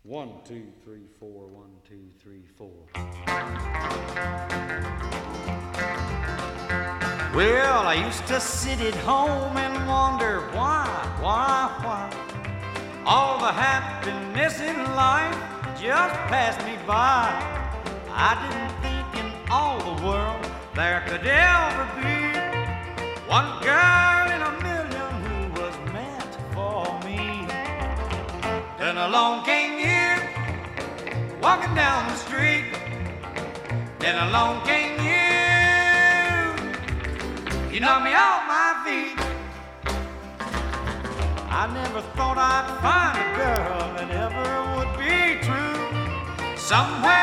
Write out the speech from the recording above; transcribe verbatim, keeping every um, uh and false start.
One, two, three, four, one, two, three, four. Well, I used to sit at home and wonder why, why, why all the happiness in life just passed me by. I didn't think in all the world there could ever be one girl in a million who was meant for me. Then along came you, walking down the street. Then along came you, you knocked me off my feet. I never thought I'd find a girl that ever would be true. Somewhere